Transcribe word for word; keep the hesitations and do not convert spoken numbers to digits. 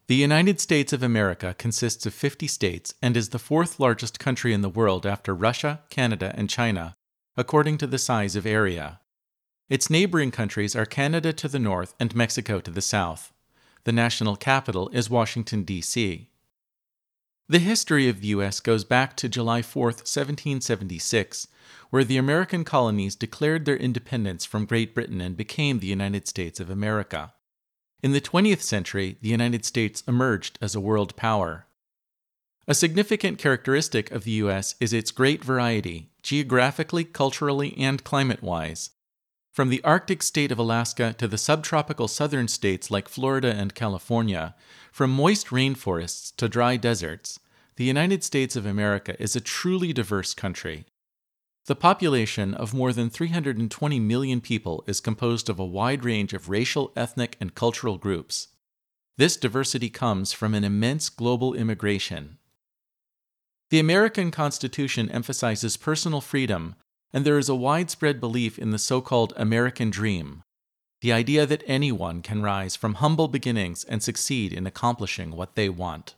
The United States of America consists of fifty states and is the fourth largest country in the world after Russia, Canada, and China, according to the size of area. Its neighboring countries are Canada to the north and Mexico to the south. The national capital is Washington, D C The history of the U S goes back to July fourth, seventeen seventy-six, where the American colonies declared their independence from Great Britain and became the United States of America. In the twentieth century, the United States emerged as a world power. A significant characteristic of the U S is its great variety, geographically, culturally, and climate-wise. From the Arctic state of Alaska to the subtropical southern states like Florida and California, from moist rainforests to dry deserts, the United States of America is a truly diverse country. The population of more than three hundred twenty million people is composed of a wide range of racial, ethnic, and cultural groups. This diversity comes from an immense global immigration. The American Constitution emphasizes personal freedom, and there is a widespread belief in the so-called American dream, the idea that anyone can rise from humble beginnings and succeed in accomplishing what they want.